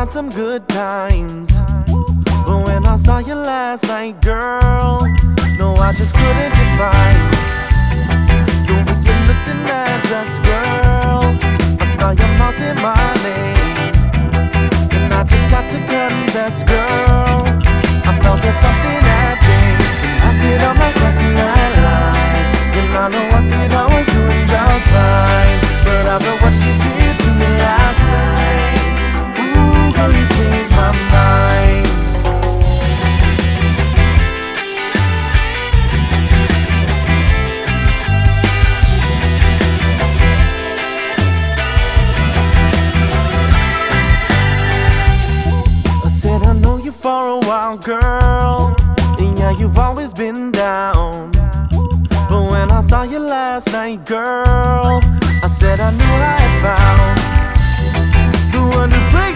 want some good times. But when I saw you last night, girl, no, I just couldn't define the way you looked in that dress, girl. I saw your mouth in my name, and I just got to confess, girl, I felt that something had changed. And I said I'm not crossing that line, and I know I said I was doing just fine, but after what you did to me last night, ooh, girl, you changed my mind. I said I know you for a while, girl, and yeah, you've always been down. But when I saw you last night, girl, I said I knew I had found the one to bring